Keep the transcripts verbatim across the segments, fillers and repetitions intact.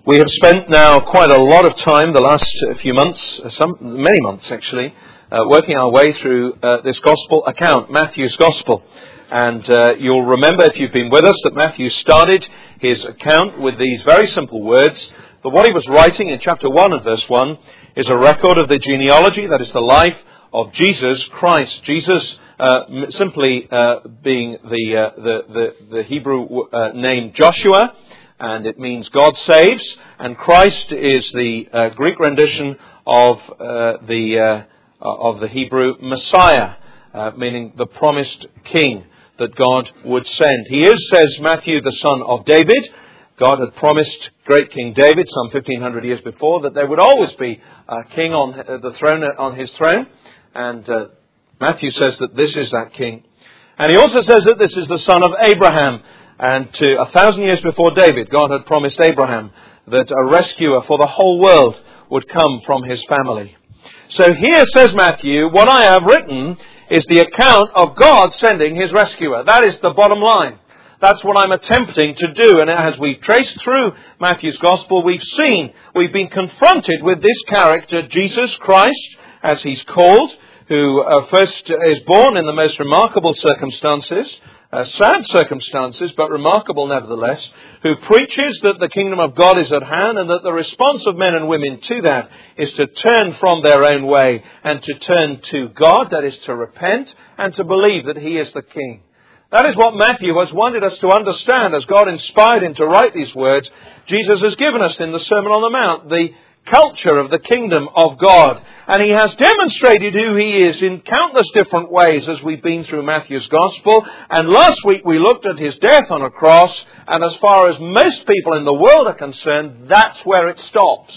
We have spent now quite a lot of time, the last few months, some many months actually, uh, working our way through uh, this Gospel account, Matthew's Gospel. And uh, you'll remember, if you've been with us, that Matthew started his account with these very simple words, that what he was writing in chapter one and verse one is a record of the genealogy, that is the life of Jesus Christ. Jesus uh, simply uh, being the, uh, the, the, the Hebrew uh, name Joshua, and it means God saves, and Christ is the uh, Greek rendition of uh, the uh, of the Hebrew Messiah, uh, meaning the promised King that God would send. He is, says Matthew, the son of David. God had promised great King David some fifteen hundred years before that there would always be a king on the throne, on his throne, and uh, Matthew says that this is that king. And he also says that this is the son of Abraham. And to a thousand years before David, God had promised Abraham that a rescuer for the whole world would come from his family. So here, says Matthew, what I have written is the account of God sending his rescuer. That is the bottom line. That's what I'm attempting to do. And as we've traced through Matthew's Gospel, we've seen, we've been confronted with this character, Jesus Christ, as he's called, who uh, first is born in the most remarkable circumstances, Uh, sad circumstances, but remarkable nevertheless, who preaches that the kingdom of God is at hand and that the response of men and women to that is to turn from their own way and to turn to God, that is to repent and to believe that he is the King. That is what Matthew has wanted us to understand as God inspired him to write these words. Jesus has given us in the Sermon on the Mount the culture of the kingdom of God. And he has demonstrated who he is in countless different ways as we've been through Matthew's Gospel. And last week we looked at his death on a cross. And as far as most people in the world are concerned, that's where it stops.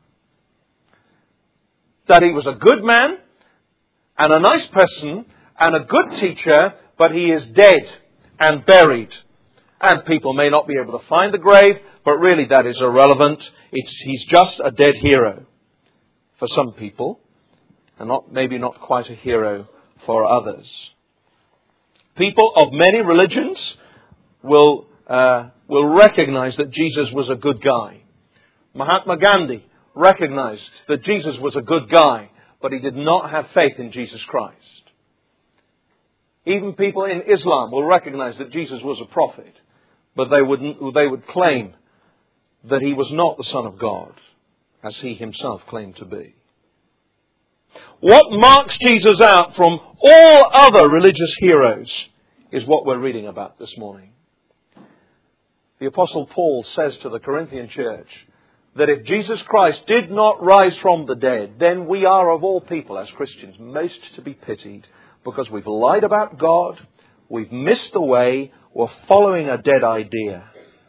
That he was a good man and a nice person and a good teacher, but he is dead and buried. And people may not be able to find the grave, but really that is irrelevant. It's, he's just a dead hero for some people, and not maybe not quite a hero for others. People of many religions will uh, will recognize that Jesus was a good guy. Mahatma Gandhi recognized that Jesus was a good guy, but he did not have faith in Jesus Christ. Even people in Islam will recognize that Jesus was a prophet, but they would they would claim that he was not the Son of God, as he himself claimed to be. What marks Jesus out from all other religious heroes is what we're reading about this morning. The Apostle Paul says to the Corinthian church that if Jesus Christ did not rise from the dead, then we are of all people as Christians most to be pitied, because we've lied about God, we've missed the way, we're following a dead idea.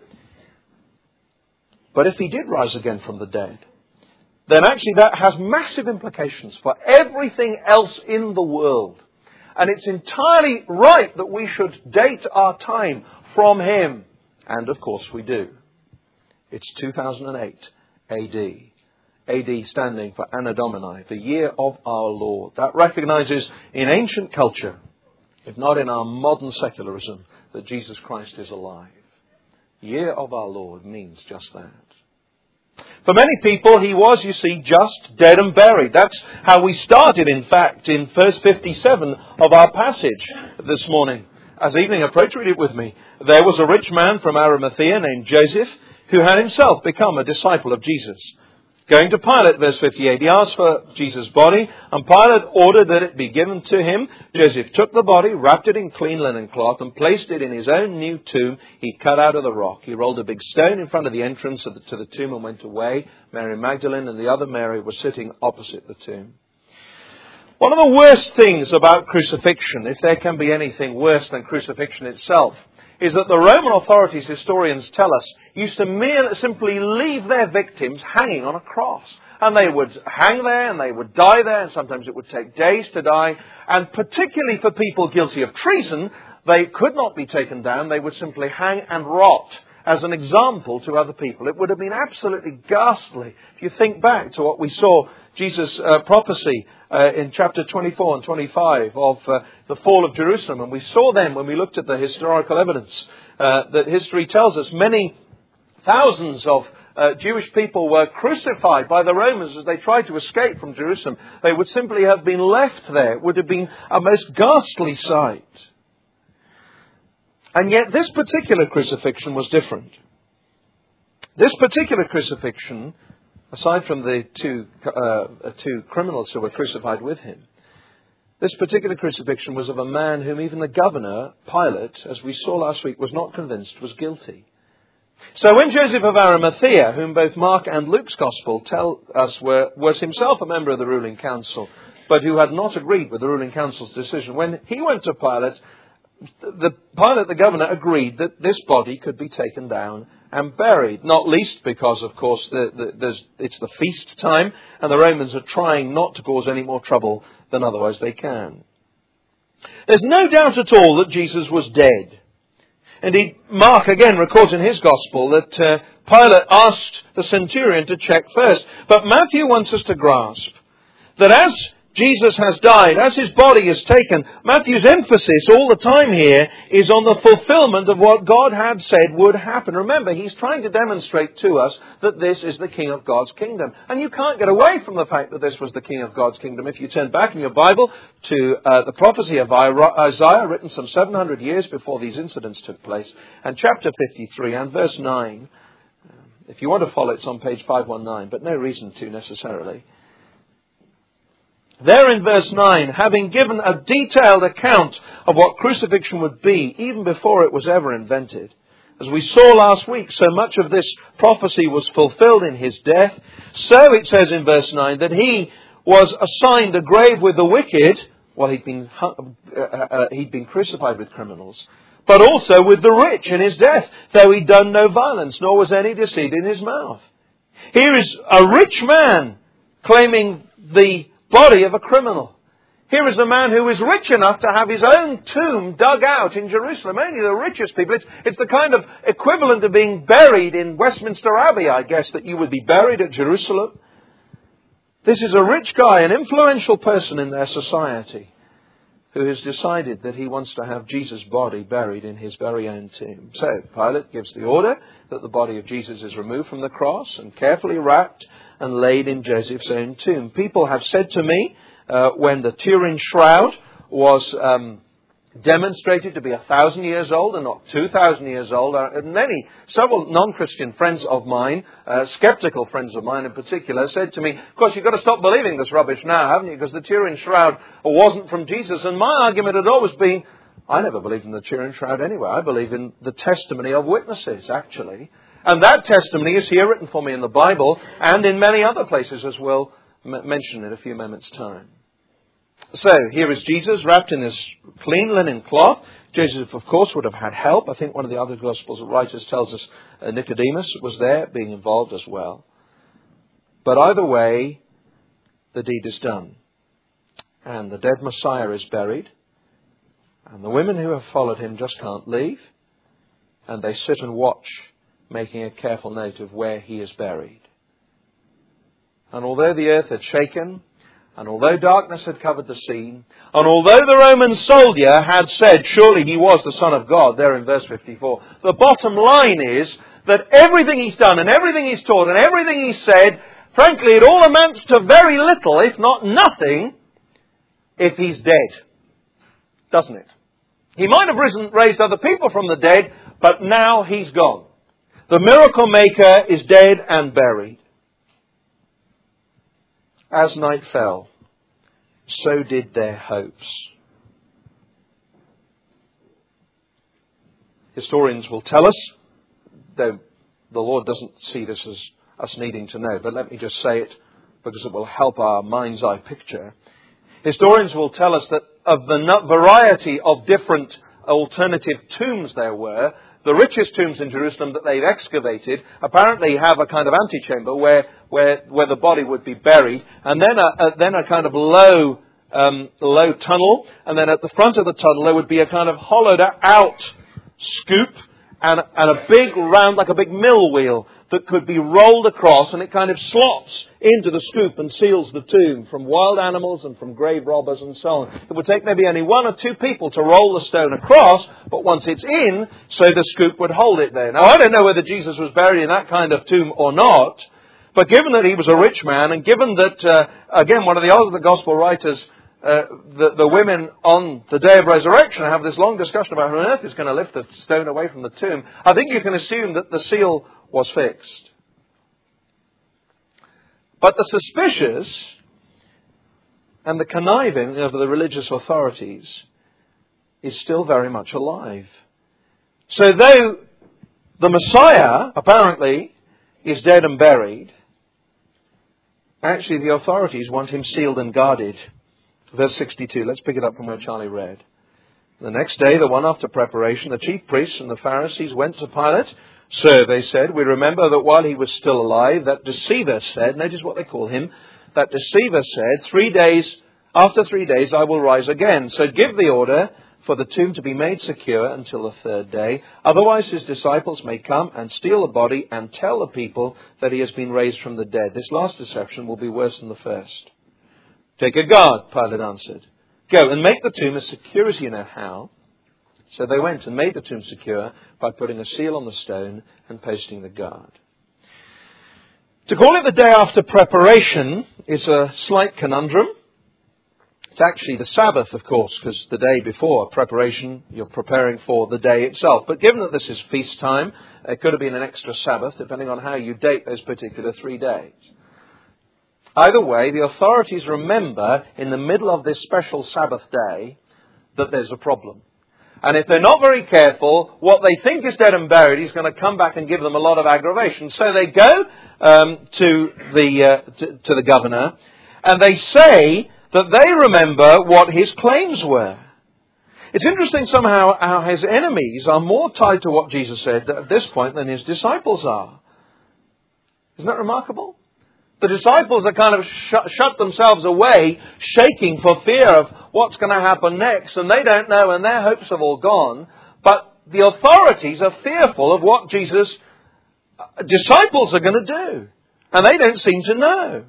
But if he did rise again from the dead, then actually that has massive implications for everything else in the world. And it's entirely right that we should date our time from him. And of course we do. It's two thousand eight A D. A D standing for Anno Domini, the year of our Lord. That recognizes in ancient culture, if not in our modern secularism, that Jesus Christ is alive. Year of our Lord means just that. For many people, he was, you see, just dead and buried. That's how we started, in fact, in verse fifty-seven of our passage this morning. As evening approached, read it with me. There was a rich man from Arimathea named Joseph, who had himself become a disciple of Jesus. Going to Pilate, verse fifty-eight, he asked for Jesus' body, and Pilate ordered that it be given to him. Joseph took the body, wrapped it in clean linen cloth, and placed it in his own new tomb he cut out of the rock. He rolled a big stone in front of the entrance of the, to the tomb and went away. Mary Magdalene and the other Mary were sitting opposite the tomb. One of the worst things about crucifixion, if there can be anything worse than crucifixion itself, is that the Roman authorities, historians tell us, used to merely simply leave their victims hanging on a cross. And they would hang there and they would die there, and sometimes it would take days to die. And particularly for people guilty of treason, they could not be taken down. They would simply hang and rot as an example to other people. It would have been absolutely ghastly. If you think back to what we saw, Jesus' uh, prophecy uh, in chapter twenty-four and twenty-five of uh, the fall of Jerusalem. And we saw then, when we looked at the historical evidence, uh, that history tells us many thousands of uh, Jewish people were crucified by the Romans as they tried to escape from Jerusalem, they would simply have been left there. It would have been a most ghastly sight. And yet this particular crucifixion was different. This particular crucifixion, aside from the two, uh, two criminals who were crucified with him, this particular crucifixion was of a man whom even the governor, Pilate, as we saw last week, was not convinced was guilty. So when Joseph of Arimathea, whom both Mark and Luke's Gospel tell us were, was himself a member of the ruling council, but who had not agreed with the ruling council's decision, when he went to Pilate, the Pilate, the governor, agreed that this body could be taken down and buried, not least because, of course, the, the, there's, it's the feast time, and the Romans are trying not to cause any more trouble than otherwise they can. There's no doubt at all that Jesus was dead. Indeed, Mark again records in his Gospel that uh, Pilate asked the centurion to check first. But Matthew wants us to grasp that as Jesus has died, as his body is taken, Matthew's emphasis all the time here is on the fulfillment of what God had said would happen. Remember, he's trying to demonstrate to us that this is the King of God's kingdom. And you can't get away from the fact that this was the King of God's kingdom. If you turn back in your Bible to uh, the prophecy of Isaiah, written some seven hundred years before these incidents took place, and chapter fifty-three and verse nine, if you want to follow, it's on page five nineteen, but no reason to necessarily. There in verse nine, having given a detailed account of what crucifixion would be, even before it was ever invented. As we saw last week, so much of this prophecy was fulfilled in his death. So it says in verse nine that he was assigned a grave with the wicked. Well, he'd been, uh, uh, he'd been crucified with criminals. But also with the rich in his death, though he'd done no violence, nor was any deceit in his mouth. Here is a rich man claiming the body of a criminal. Here is a man who is rich enough to have his own tomb dug out in Jerusalem. Only the richest people. It's, it's the kind of equivalent of being buried in Westminster Abbey, I guess, that you would be buried at Jerusalem. This is a rich guy, an influential person in their society, who has decided that he wants to have Jesus' body buried in his very own tomb. So Pilate gives the order that the body of Jesus is removed from the cross and carefully wrapped and laid in Joseph's own tomb. People have said to me, uh, when the Turin shroud was um, demonstrated to be a thousand years old and not two thousand years old, uh, many, several non-Christian friends of mine, uh, skeptical friends of mine in particular, said to me, of course, you've got to stop believing this rubbish now, haven't you? Because the Turin shroud wasn't from Jesus. And my argument had always been, I never believed in the Turin shroud anyway. I believe in the testimony of witnesses, actually. And that testimony is here written for me in the Bible and in many other places, as we'll m- mention in a few moments' time. So, here is Jesus wrapped in this clean linen cloth. Joseph, of course, would have had help. I think one of the other Gospels writers tells us uh, Nicodemus was there, being involved as well. But either way, the deed is done. And the dead Messiah is buried. And the women who have followed him just can't leave. And they sit and watch, making a careful note of where he is buried. And although the earth had shaken, and although darkness had covered the scene, and although the Roman soldier had said, surely he was the Son of God, there in verse fifty-four, the bottom line is that everything he's done, and everything he's taught, and everything he's said, frankly, it all amounts to very little, if not nothing, if he's dead. Doesn't it? He might have risen, raised other people from the dead, but now he's gone. The miracle maker is dead and buried. As night fell, so did their hopes. Historians will tell us, though the Lord doesn't see this as us needing to know, but let me just say it because it will help our mind's eye picture. Historians will tell us that of the variety of different alternative tombs there were, the richest tombs in Jerusalem that they've excavated apparently have a kind of antechamber where where where the body would be buried, and then a, a then a kind of low um, low tunnel, and then at the front of the tunnel there would be a kind of hollowed out scoop, and, and a big round, like a big mill wheel, that could be rolled across, and it kind of slots into the scoop and seals the tomb from wild animals and from grave robbers and so on. It would take maybe only one or two people to roll the stone across, but once it's in, so the scoop would hold it there. Now, I don't know whether Jesus was buried in that kind of tomb or not, but given that he was a rich man, and given that, uh, again, one of the other Gospel writers, uh, the, the women on the day of resurrection have this long discussion about who on earth is going to lift the stone away from the tomb, I think you can assume that the seal was fixed. But the suspicious and the conniving of the religious authorities is still very much alive. So though the Messiah, apparently, is dead and buried, actually the authorities want him sealed and guarded. Verse sixty-two, let's pick it up from where Charlie read. The next day, the one after preparation, the chief priests and the Pharisees went to Pilate. Sir, they said, we remember that while he was still alive, that deceiver said, notice what they call him, that deceiver said, three days, after three days I will rise again. So give the order for the tomb to be made secure until the third day. Otherwise his disciples may come and steal the body and tell the people that he has been raised from the dead. This last deception will be worse than the first. Take a guard, Pilate answered. Go and make the tomb as secure as you know how. So they went and made the tomb secure by putting a seal on the stone and posting the guard. To call it the day after preparation is a slight conundrum. It's actually the Sabbath, of course, because the day before preparation, you're preparing for the day itself. But given that this is feast time, it could have been an extra Sabbath, depending on how you date those particular three days. Either way, the authorities remember in the middle of this special Sabbath day that there's a problem. And if they're not very careful, what they think is dead and buried is going to come back and give them a lot of aggravation. So they go um, to the uh, to, to the governor, and they say that they remember what his claims were. It's interesting somehow how his enemies are more tied to what Jesus said at this point than his disciples are. Isn't that remarkable? The disciples are kind of shut, shut themselves away, shaking for fear of what's going to happen next, and they don't know, and their hopes have all gone. But the authorities are fearful of what Jesus' disciples are going to do, and they don't seem to know.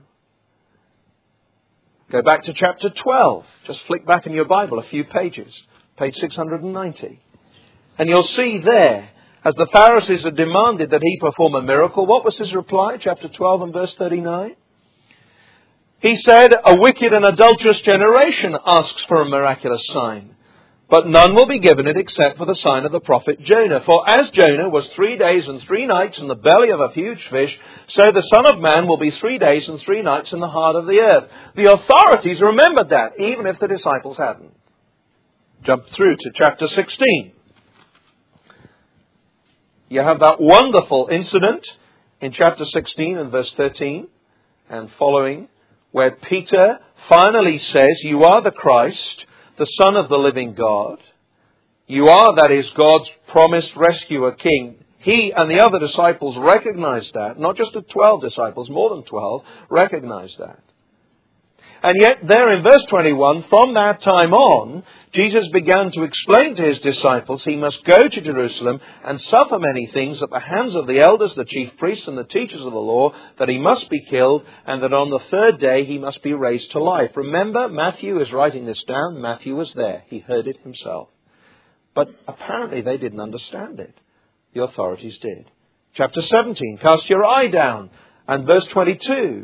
Go back to chapter twelve. Just flick back in your Bible a few pages, page six hundred ninety. And you'll see there, as the Pharisees had demanded that he perform a miracle, what was his reply? Chapter twelve and verse thirty-nine. He said, a wicked and adulterous generation asks for a miraculous sign, but none will be given it except for the sign of the prophet Jonah. For as Jonah was three days and three nights in the belly of a huge fish, so the Son of Man will be three days and three nights in the heart of the earth. The authorities remembered that, even if the disciples hadn't. Jump through to chapter sixteen. You have that wonderful incident in chapter sixteen and verse thirteen and following, where Peter finally says, you are the Christ, the Son of the living God. You are, that is, God's promised rescuer king. He and the other disciples recognized that. Not just the twelve disciples, more than twelve, recognized that. And yet there in verse twenty-one, from that time on, Jesus began to explain to his disciples he must go to Jerusalem and suffer many things at the hands of the elders, the chief priests and the teachers of the law, that he must be killed, and that on the third day he must be raised to life. Remember, Matthew is writing this down. Matthew was there. He heard it himself. But apparently they didn't understand it. The authorities did. Chapter seventeen, cast your eye down. And verse twenty-two.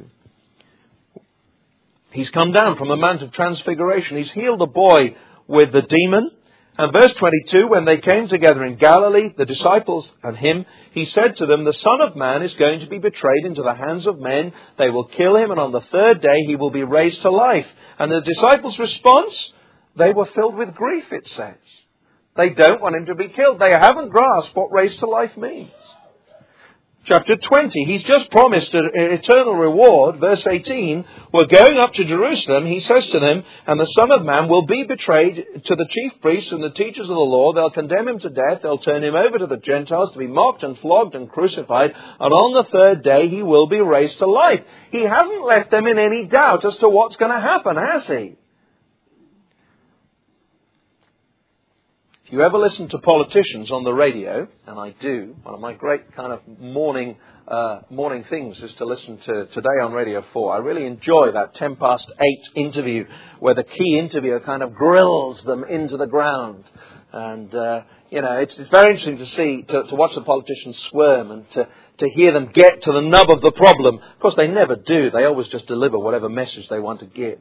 He's come down from the Mount of Transfiguration. He's healed a boy with the demon. And verse twenty-two, when they came together in Galilee, the disciples and him, he said to them, the Son of Man is going to be betrayed into the hands of men. They will kill him, and on the third day he will be raised to life. And the disciples' response? They were filled with grief, it says. They don't want him to be killed. They haven't grasped what raised to life means. Chapter twenty, he's just promised an eternal reward. Verse eighteen, we're going up to Jerusalem, he says to them, and the Son of Man will be betrayed to the chief priests and the teachers of the law. They'll condemn him to death. They'll turn him over to the Gentiles to be mocked and flogged and crucified. And on the third day, he will be raised to life. He hasn't left them in any doubt as to what's going to happen, has he? If you ever listen to politicians on the radio, and I do, one of my great kind of morning uh, morning things is to listen to Today on Radio four. I really enjoy that ten past eight interview where the key interviewer kind of grills them into the ground. And, uh, you know, it's, it's very interesting to see, to, to watch the politicians squirm and to, to hear them get to the nub of the problem. Of course, they never do. They always just deliver whatever message they want to give.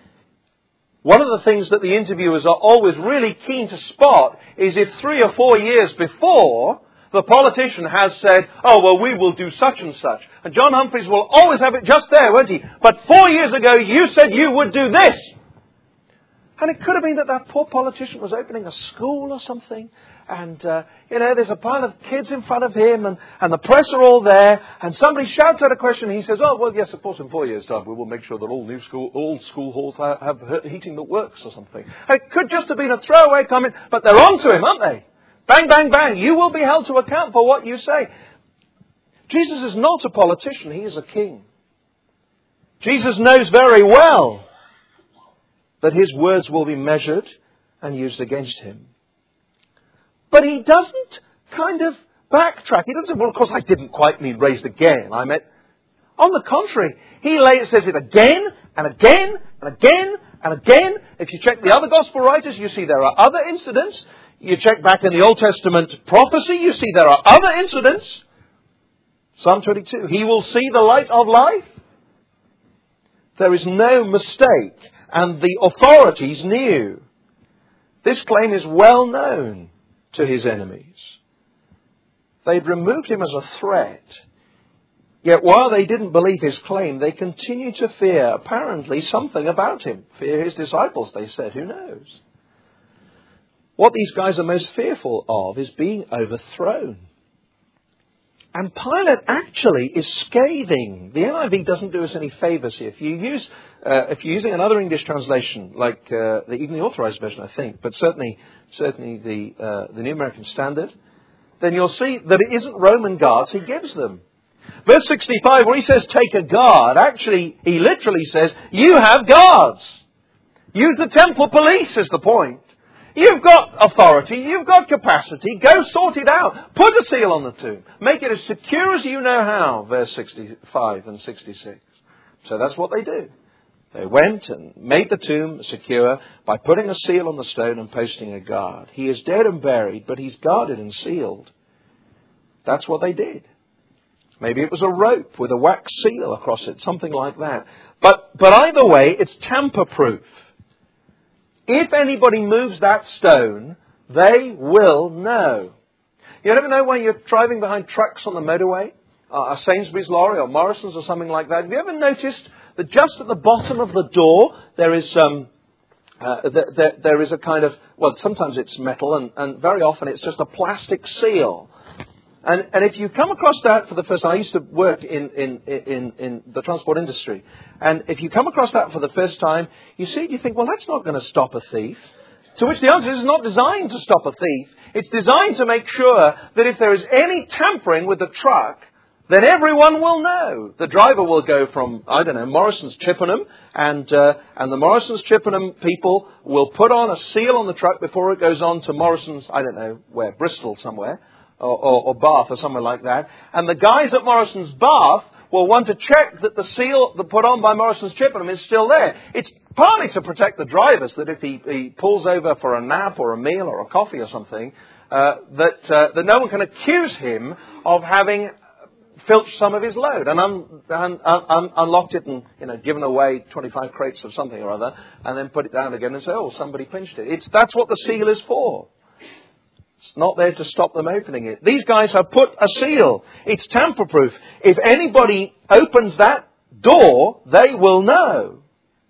One of the things that the interviewers are always really keen to spot is if three or four years before, the politician has said, oh, well, we will do such and such. And John Humphrys will always have it just there, won't he? But four years ago, you said you would do this. And it could have been that that poor politician was opening a school or something. And, uh, you know, there's a pile of kids in front of him and, and the press are all there. And somebody shouts out a question and he says, oh, well, yes, of course, in four years' time we will make sure that all new school, all school halls have, have heating that works or something. And it could just have been a throwaway comment, but they're on to him, aren't they? Bang, bang, bang. You will be held to account for what you say. Jesus is not a politician. He is a king. Jesus knows very well that his words will be measured and used against him. But he doesn't kind of backtrack. He doesn't say, well, of course, I didn't quite mean raised again. I meant, on the contrary, he says it again and again and again and again. If you check the other gospel writers, you see there are other incidents. You check back in the Old Testament prophecy, you see there are other incidents. Psalm twenty-two, he will see the light of life. There is no mistake, and the authorities knew. This claim is well known to his enemies. They'd removed him as a threat. Yet while they didn't believe his claim, they continued to fear, apparently, something about him. Fear his disciples, they said. Who knows? What these guys are most fearful of is being overthrown. And Pilate actually is scathing. The N I V doesn't do us any favours here. If you use, uh, if you're using another English translation, like uh, the, even the Authorised Version, I think, but certainly, certainly the uh, the New American Standard, then you'll see that it isn't Roman guards he gives them. Verse sixty-five, where he says, "Take a guard," actually he literally says, "You have guards. Use the temple police," is the point. You've got authority, you've got capacity, go sort it out. Put a seal on the tomb. Make it as secure as you know how, verse sixty-five and sixty-six. So that's what they do. They went and made the tomb secure by putting a seal on the stone and posting a guard. He is dead and buried, but he's guarded and sealed. That's what they did. Maybe it was a rope with a wax seal across it, something like that. But, but either way, it's tamper-proof. If anybody moves that stone, they will know. You ever know when you're driving behind trucks on the motorway, uh, a Sainsbury's lorry or Morrison's or something like that? Have you ever noticed that just at the bottom of the door there is um, uh, th- th- there is a kind of, well, sometimes it's metal and, and very often it's just a plastic seal. And, and if you come across that for the first time, I used to work in, in, in, in the transport industry, and if you come across that for the first time, you see it, you think, well, that's not going to stop a thief. To which the answer is, it's not designed to stop a thief. It's designed to make sure that if there is any tampering with the truck, then everyone will know. The driver will go from, I don't know, Morrison's Chippenham, and uh, and the Morrison's Chippenham people will put on a seal on the truck before it goes on to Morrison's, I don't know where, Bristol somewhere. Or, or, or Bath or somewhere like that. And the guys at Morrison's Bath will want to check that the seal that put on by Morrison's Chippenham is still there. It's partly to protect the drivers, that if he, he pulls over for a nap or a meal or a coffee or something, uh, that, uh, that no one can accuse him of having filched some of his load and un, un, un, un, unlocked it and, you know, given away twenty-five crates of something or other and then put it down again and say, oh, somebody pinched it. It's, that's what the seal is for. It's not there to stop them opening it. These guys have put a seal. It's tamper-proof. If anybody opens that door, they will know.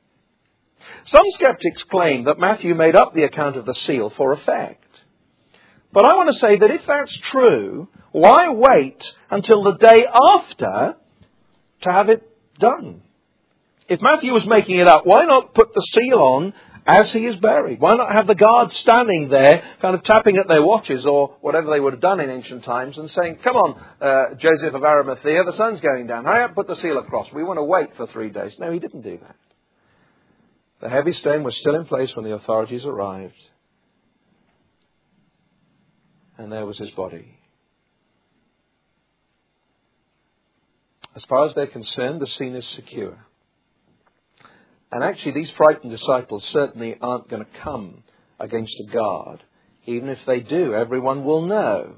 Some skeptics claim that Matthew made up the account of the seal for effect. But I want to say that if that's true, why wait until the day after to have it done? If Matthew was making it up, why not put the seal on as he is buried? Why not have the guards standing there, kind of tapping at their watches or whatever they would have done in ancient times and saying, come on, uh, Joseph of Arimathea, the sun's going down. Hurry up, put the seal across. We want to wait for three days. No, he didn't do that. The heavy stone was still in place when the authorities arrived. And there was his body. As far as they're concerned, the scene is secure. And actually, these frightened disciples certainly aren't going to come against a guard. Even if they do, everyone will know.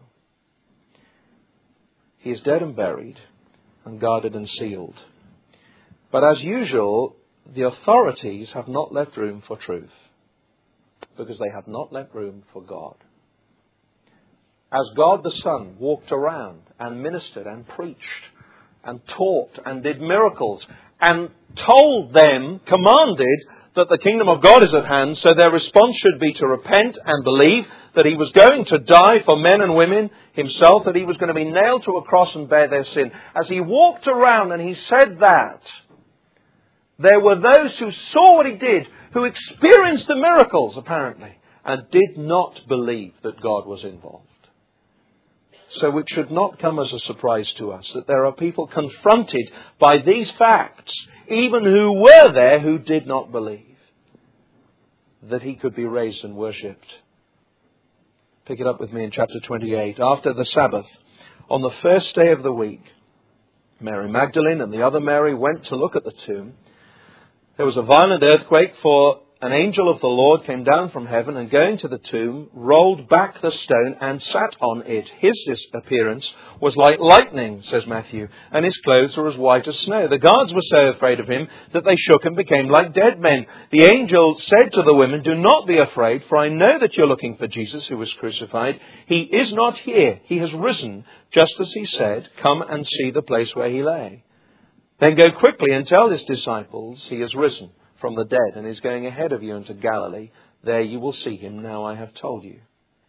He is dead and buried, and guarded and sealed. But as usual, the authorities have not left room for truth, because they have not left room for God. As God the Son walked around and ministered and preached and taught and did miracles and told them, commanded that the kingdom of God is at hand, so their response should be to repent and believe that he was going to die for men and women himself, that he was going to be nailed to a cross and bear their sin. As he walked around and he said that, there were those who saw what he did, who experienced the miracles, apparently, and did not believe that God was involved. So it should not come as a surprise to us that there are people confronted by these facts, even who were there, who did not believe that he could be raised and worshipped. Pick it up with me in chapter twenty-eight. After the Sabbath, on the first day of the week, Mary Magdalene and the other Mary went to look at the tomb. There was a violent earthquake, for an angel of the Lord came down from heaven and, going to the tomb, rolled back the stone and sat on it. His appearance was like lightning, says Matthew, and his clothes were as white as snow. The guards were so afraid of him that they shook and became like dead men. The angel said to the women, "Do not be afraid, for I know that you're looking for Jesus who was crucified. He is not here. He has risen, just as he said. Come and see the place where he lay. Then go quickly and tell his disciples he has risen from the dead and is going ahead of you into Galilee. There you will see him. Now I have told you."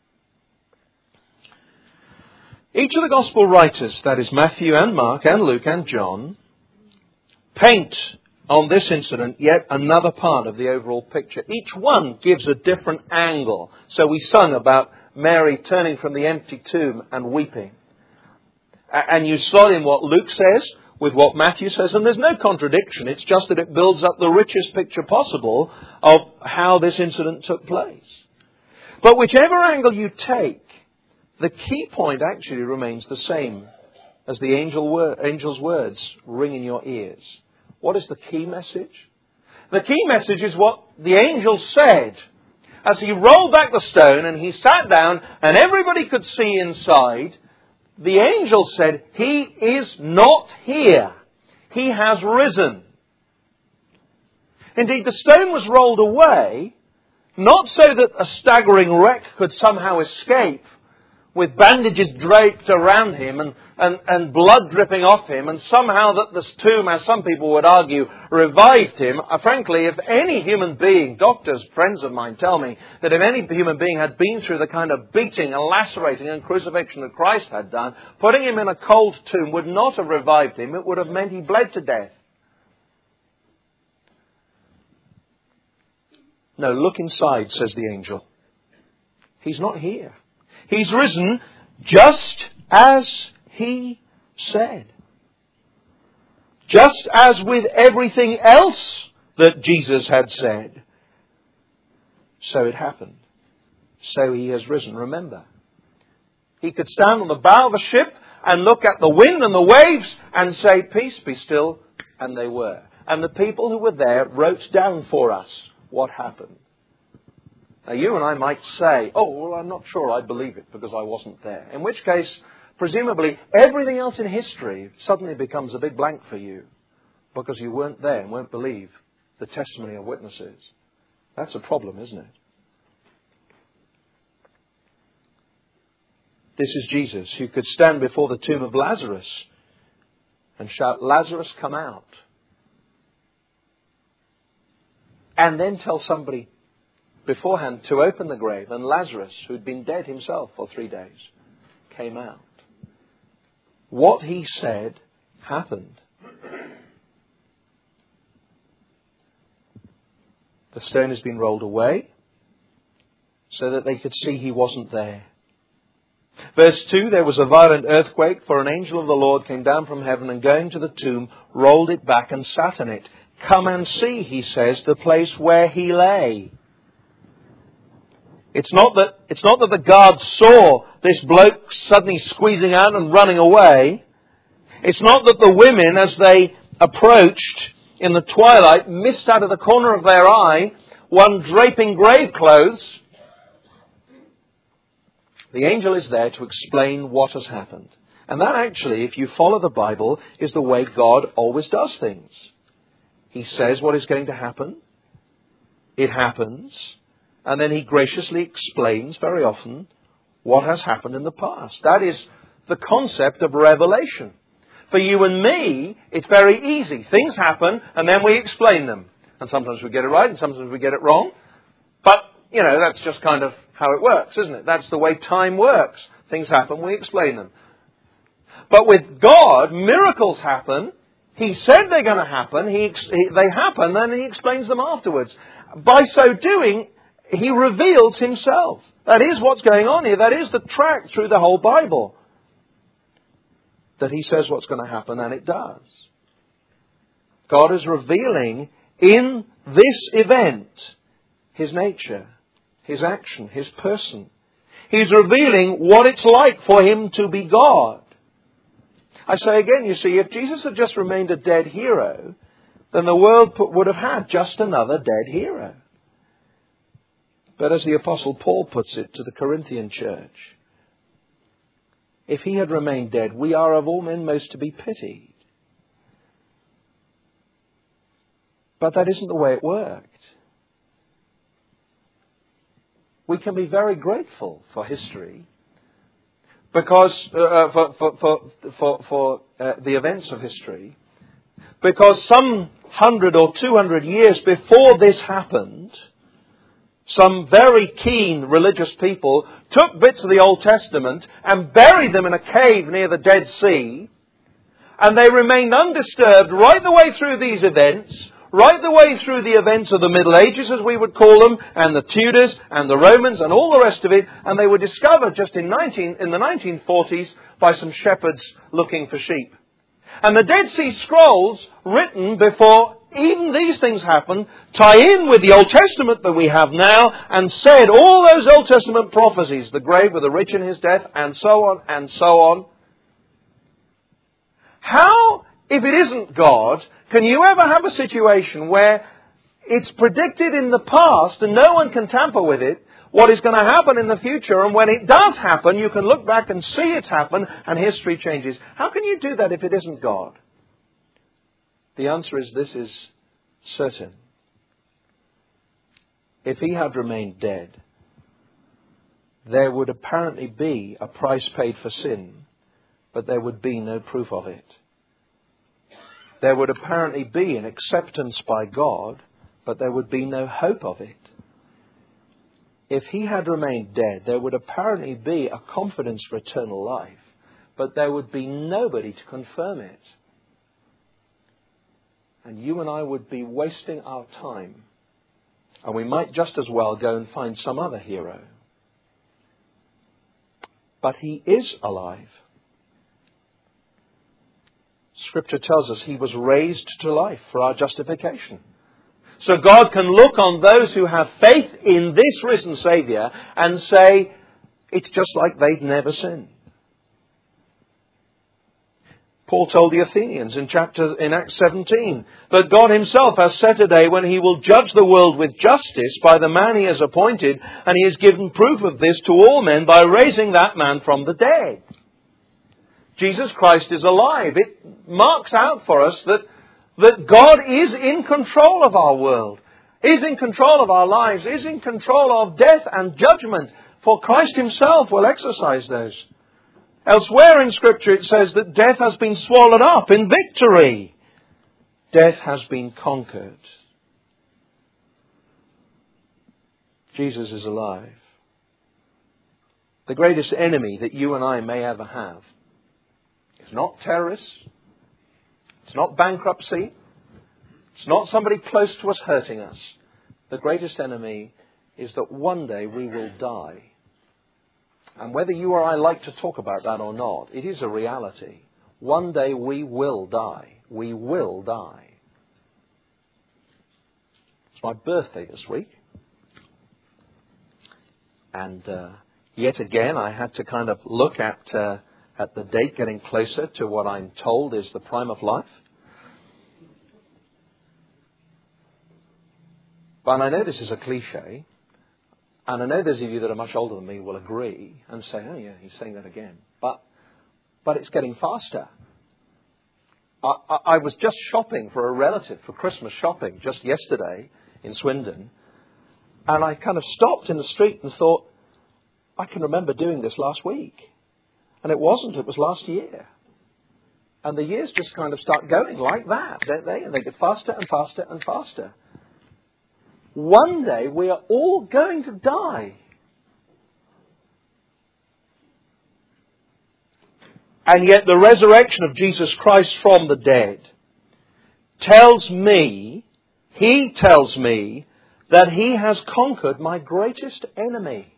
Each of the Gospel writers, that is Matthew and Mark and Luke and John, paint on this incident yet another part of the overall picture. Each one gives a different angle. So we sung about Mary turning from the empty tomb and weeping. And you saw in what Luke says with what Matthew says, and there's no contradiction. It's just that it builds up the richest picture possible of how this incident took place. But whichever angle you take, the key point actually remains the same as the angel wor- angel's words ring in your ears. What is the key message? The key message is what the angel said as he rolled back the stone and he sat down and everybody could see inside. The angel said, "He is not here. He has risen." Indeed, the stone was rolled away, not so that a staggering wreck could somehow escape, with bandages draped around him and, and, and blood dripping off him, and somehow that this tomb, as some people would argue, revived him. Uh, frankly, if any human being, doctors, friends of mine tell me, that if any human being had been through the kind of beating and lacerating and crucifixion that Christ had done, putting him in a cold tomb would not have revived him. It would have meant he bled to death. No, look inside, says the angel. He's not here. He's risen just as he said. Just as with everything else that Jesus had said. So it happened. So he has risen. Remember, he could stand on the bow of a ship and look at the wind and the waves and say, "Peace, be still," and they were. And the people who were there wrote down for us what happened. Now, you and I might say, "Oh, well, I'm not sure I believe it because I wasn't there." In which case, presumably, everything else in history suddenly becomes a big blank for you because you weren't there and won't believe the testimony of witnesses. That's a problem, isn't it? This is Jesus, who could stand before the tomb of Lazarus and shout, "Lazarus, come out." And then tell somebody beforehand to open the grave, and Lazarus, who'd been dead himself for three days, came out. What he said happened. The stone has been rolled away so that they could see he wasn't there. Verse two, there was a violent earthquake, for an angel of the Lord came down from heaven and, going to the tomb, rolled it back and sat in it. "Come and see," he says, "the place where he lay." It's not that, it's not that the guards saw this bloke suddenly squeezing out and running away. It's not that the women, as they approached in the twilight, missed out of the corner of their eye one draping grave clothes. The angel is there to explain what has happened. And that actually, if you follow the Bible, is the way God always does things. He says what is going to happen. It happens. And then he graciously explains very often what has happened in the past. That is the concept of revelation. For you and me, it's very easy. Things happen and then we explain them. And sometimes we get it right and sometimes we get it wrong. But, you know, that's just kind of how it works, isn't it? That's the way time works. Things happen, we explain them. But with God, miracles happen. He said they're going to happen. He, he, they happen, and He explains them afterwards. By so doing, He reveals Himself. That is what's going on here. That is the track through the whole Bible. That He says what's going to happen, and it does. God is revealing in this event His nature, His action, His person. He's revealing what it's like for Him to be God. I say again, you see, if Jesus had just remained a dead hero, then the world would have had just another dead hero. But as the Apostle Paul puts it to the Corinthian church, if He had remained dead, we are of all men most to be pitied. But that isn't the way it worked. We can be very grateful for history, because uh, for for for for, for uh, the events of history, because some hundred or two hundred years before this happened, some very keen religious people took bits of the Old Testament and buried them in a cave near the Dead Sea, and they remained undisturbed right the way through these events, right the way through the events of the Middle Ages, as we would call them, and the Tudors, and the Romans, and all the rest of it, and they were discovered just in, nineteen, in the nineteen forties by some shepherds looking for sheep. And the Dead Sea Scrolls, written before even these things happened, tie in with the Old Testament that we have now, and said all those Old Testament prophecies, the grave with the rich in his death, and so on, and so on. How, if it isn't God, can you ever have a situation where it's predicted in the past and no one can tamper with it, what is going to happen in the future, and when it does happen, you can look back and see it's happened and history changes? How can you do that if it isn't God? The answer is this is certain. If He had remained dead, there would apparently be a price paid for sin, but there would be no proof of it. There would apparently be an acceptance by God, but there would be no hope of it. If He had remained dead, there would apparently be a confidence for eternal life, but there would be nobody to confirm it. And you and I would be wasting our time, and we might just as well go and find some other hero. But He is alive. Scripture tells us He was raised to life for our justification. So God can look on those who have faith in this risen Saviour and say, it's just like they've never sinned. Paul told the Athenians in chapter in Acts seventeen that God Himself has set a day when He will judge the world with justice by the man He has appointed, and He has given proof of this to all men by raising that man from the dead. Jesus Christ is alive. It marks out for us that, that God is in control of our world, is in control of our lives, is in control of death and judgment, for Christ Himself will exercise those. Elsewhere in Scripture it says that death has been swallowed up in victory. Death has been conquered. Jesus is alive. The greatest enemy that you and I may ever have is not terrorists. It's not bankruptcy. It's not somebody close to us hurting us. The greatest enemy is that one day we will die. And whether you or I like to talk about that or not, it is a reality. One day we will die. We will die. It's my birthday this week. And uh, yet again, I had to kind of look at uh, at the date getting closer to what I'm told is the prime of life. But I know this is a cliche, and I know those of you that are much older than me will agree and say, oh yeah, he's saying that again. But but it's getting faster. I, I, I was just shopping for a relative for Christmas shopping just yesterday in Swindon, and I kind of stopped in the street and thought, I can remember doing this last week. And it wasn't, it was last year. And the years just kind of start going like that, don't they? And they get faster and faster and faster. One day we are all going to die. And yet the resurrection of Jesus Christ from the dead tells me, He tells me, that He has conquered my greatest enemy.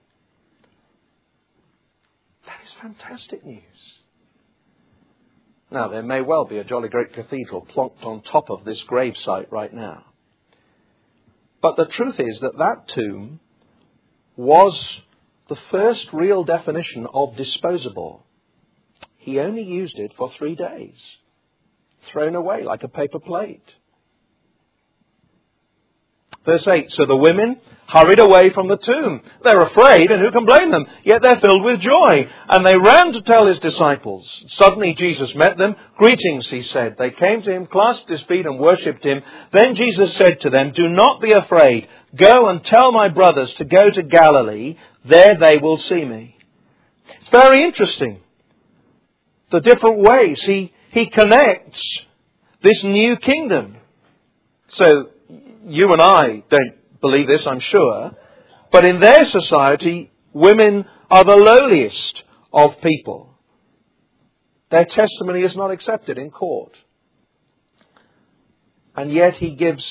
That is fantastic news. Now, there may well be a jolly great cathedral plonked on top of this gravesite right now. But the truth is that that tomb was the first real definition of disposable. He only used it for three days. Thrown away like a paper plate. Verse eight, so the women hurried away from the tomb. They're afraid, and who can blame them? Yet they're filled with joy. And they ran to tell His disciples. Suddenly Jesus met them. Greetings, He said. They came to Him, clasped His feet, and worshipped Him. Then Jesus said to them, do not be afraid. Go and tell my brothers to go to Galilee. There they will see me. It's very interesting. The different ways He, he connects this new kingdom. So, you and I don't believe this, I'm sure. But in their society, women are the lowliest of people. Their testimony is not accepted in court. And yet He gives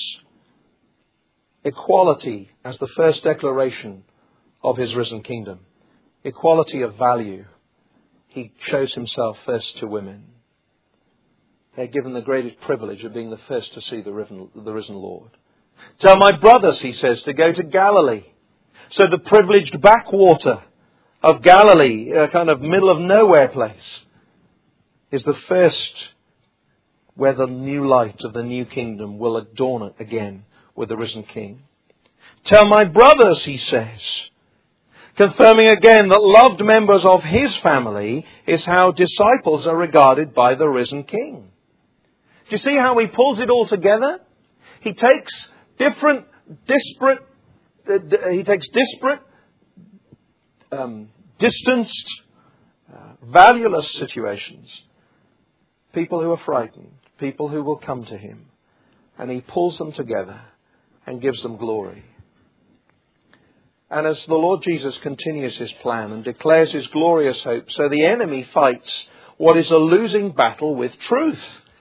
equality as the first declaration of His risen kingdom. Equality of value. He shows Himself first to women. They're given the greatest privilege of being the first to see the risen, the risen Lord. Tell my brothers, He says, to go to Galilee. So the privileged backwater of Galilee, a kind of middle of nowhere place, is the first where the new light of the new kingdom will adorn it again with the risen King. Tell my brothers, He says, confirming again that loved members of His family is how disciples are regarded by the risen King. Do you see how He pulls it all together? He takes different, disparate, uh, d- he takes disparate, um, distanced, uh, valueless situations. People who are frightened, people who will come to Him. And He pulls them together and gives them glory. And as the Lord Jesus continues His plan and declares His glorious hope, so the enemy fights what is a losing battle with truth.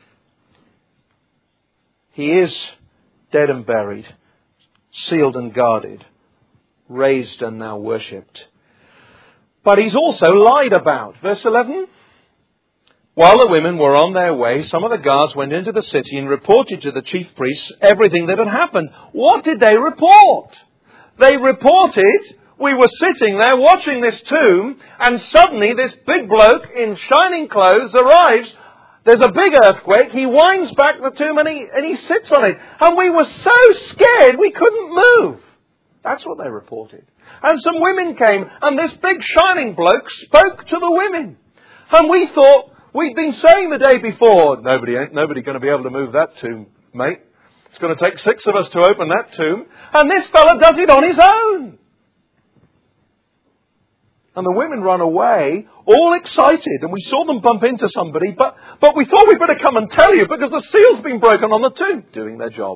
He is dead and buried, sealed and guarded, raised and now worshipped. But He's also lied about. Verse eleven. While the women were on their way, some of the guards went into the city and reported to the chief priests everything that had happened. What did they report? They reported, we were sitting there watching this tomb, and suddenly this big bloke in shining clothes arrives. There's a big earthquake. He winds back the tomb and he, and he sits on it. And we were so scared we couldn't move. That's what they reported. And some women came and this big shining bloke spoke to the women. And we thought, we'd been saying the day before, nobody ain't nobody going to be able to move that tomb, mate. It's going to take six of us to open that tomb. And this fella does it on his own. And the women run away, all excited, and we saw them bump into somebody, but, but we thought we'd better come and tell you because the seal's been broken on the tomb. Doing their job.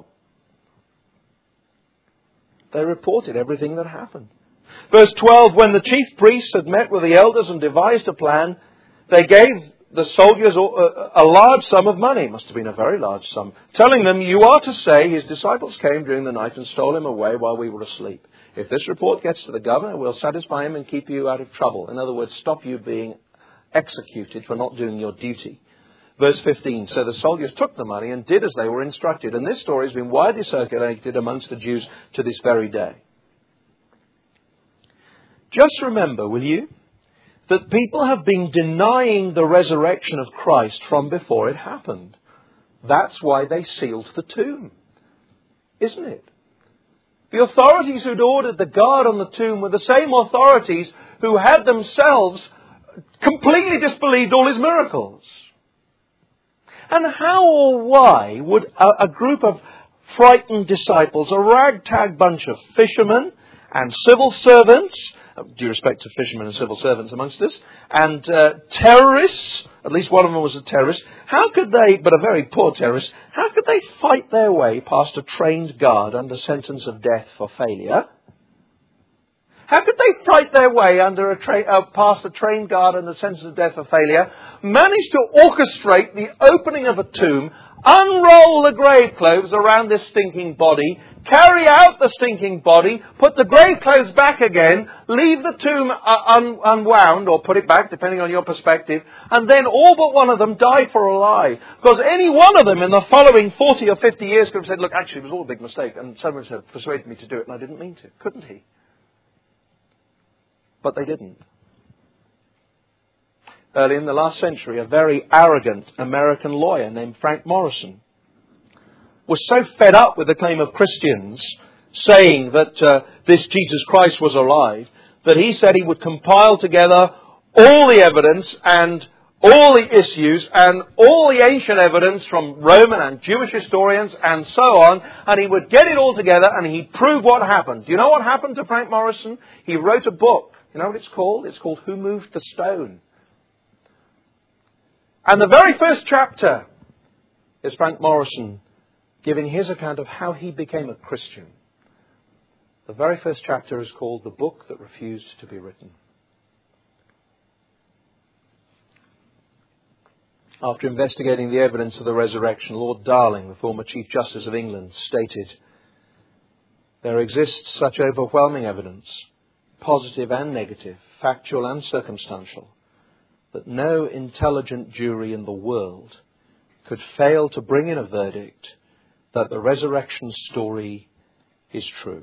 They reported everything that happened. Verse twelve, when the chief priests had met with the elders and devised a plan, they gave the soldiers a, a large sum of money. It must have been a very large sum. Telling them, you are to say his disciples came during the night and stole him away while we were asleep. If this report gets to the governor, we'll satisfy him and keep you out of trouble. In other words, stop you being executed for not doing your duty. Verse fifteen, so the soldiers took the money and did as they were instructed. And this story has been widely circulated amongst the Jews to this very day. Just remember, will you, that people have been denying the resurrection of Christ from before it happened. That's why they sealed the tomb, isn't it? The authorities who'd ordered the guard on the tomb were the same authorities who had themselves completely disbelieved all his miracles. And how or why would a, a group of frightened disciples, a ragtag bunch of fishermen and civil servants, due respect to fishermen and civil servants amongst us, and uh, terrorists, at least one of them was a terrorist, how could they, but a very poor terrorist, how could they fight their way past a trained guard under sentence of death for failure? How could they fight their way under a tra- uh, past a trained guard under sentence of death for failure, manage to orchestrate the opening of a tomb, unroll the grave clothes around this stinking body, carry out the stinking body, put the grave clothes back again, leave the tomb uh, un- unwound, or put it back, depending on your perspective, and then all but one of them die for a lie? Because any one of them in the following forty or fifty years could have said, look, actually it was all a big mistake, and someone said, persuaded me to do it, and I didn't mean to. Couldn't he? But they didn't. Early in the last century, a very arrogant American lawyer named Frank Morrison was so fed up with the claim of Christians saying that uh, this Jesus Christ was alive, that he said he would compile together all the evidence and all the issues and all the ancient evidence from Roman and Jewish historians and so on, and he would get it all together and he'd prove what happened. Do you know what happened to Frank Morrison? He wrote a book. You know what it's called? It's called Who Moved the Stone? And the very first chapter is Frank Morrison giving his account of how he became a Christian. The very first chapter is called The Book That Refused to Be Written. After investigating the evidence of the resurrection, Lord Darling, the former Chief Justice of England, stated, "There exists such overwhelming evidence, positive and negative, factual and circumstantial, that no intelligent jury in the world could fail to bring in a verdict that the resurrection story is true."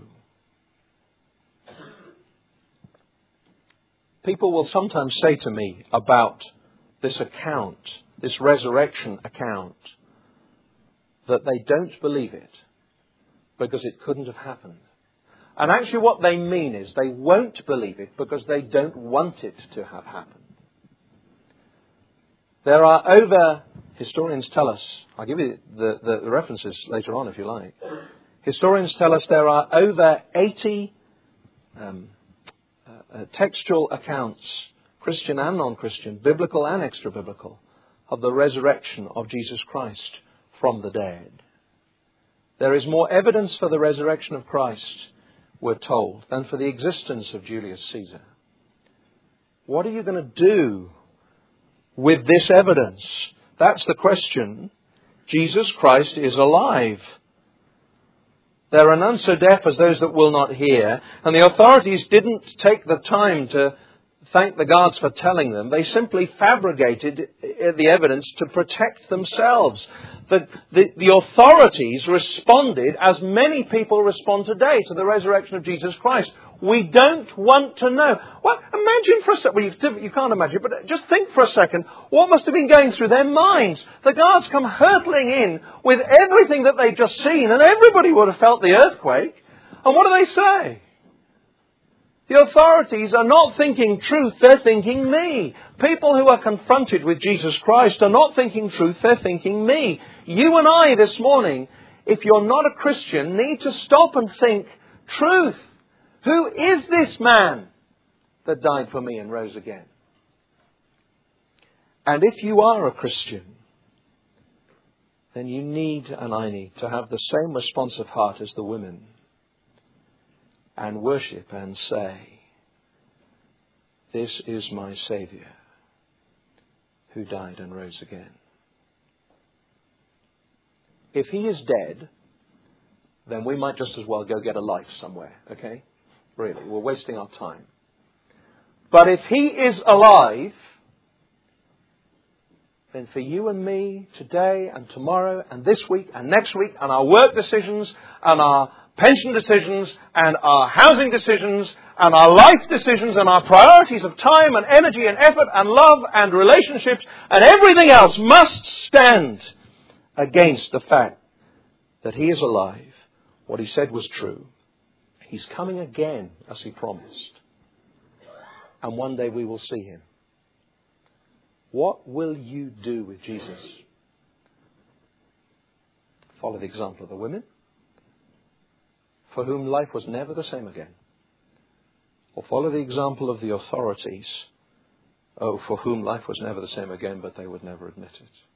People will sometimes say to me about this account, this resurrection account, that they don't believe it because it couldn't have happened. And actually what they mean is they won't believe it because they don't want it to have happened. There are over, historians tell us, I'll give you the, the, the references later on if you like. Historians tell us there are over eighty um, uh, uh, textual accounts, Christian and non-Christian, biblical and extra-biblical, of the resurrection of Jesus Christ from the dead. There is more evidence for the resurrection of Christ, we're told, than for the existence of Julius Caesar. What are you going to do with this evidence? That's the question. Jesus Christ is alive. There are none so deaf as those that will not hear. And the authorities didn't take the time to thank the guards for telling them. They simply fabricated the evidence to protect themselves. The, the, the authorities responded as many people respond today to the resurrection of Jesus Christ. We don't want to know. Well, imagine for a second, well, you, you can't imagine, but just think for a second, what must have been going through their minds? The guards come hurtling in with everything that they've just seen, and everybody would have felt the earthquake. And what do they say? The authorities are not thinking truth, they're thinking me. People who are confronted with Jesus Christ are not thinking truth, they're thinking me. You and I this morning, if you're not a Christian, need to stop and think truth. Who is this man that died for me and rose again? And if you are a Christian, then you need, and I need, to have the same responsive heart as the women and worship and say, "This is my Saviour who died and rose again." If he is dead, then we might just as well go get a life somewhere, okay? Really, we're wasting our time. But if he is alive, then for you and me today and tomorrow and this week and next week and our work decisions and our pension decisions and our housing decisions and our life decisions and our priorities of time and energy and effort and love and relationships and everything else must stand against the fact that He is alive. What He said was true. He's coming again, as He promised. And one day we will see Him. What will you do with Jesus? Follow the example of the women, for whom life was never the same again. Or follow the example of the authorities, oh, for whom life was never the same again, but they would never admit it.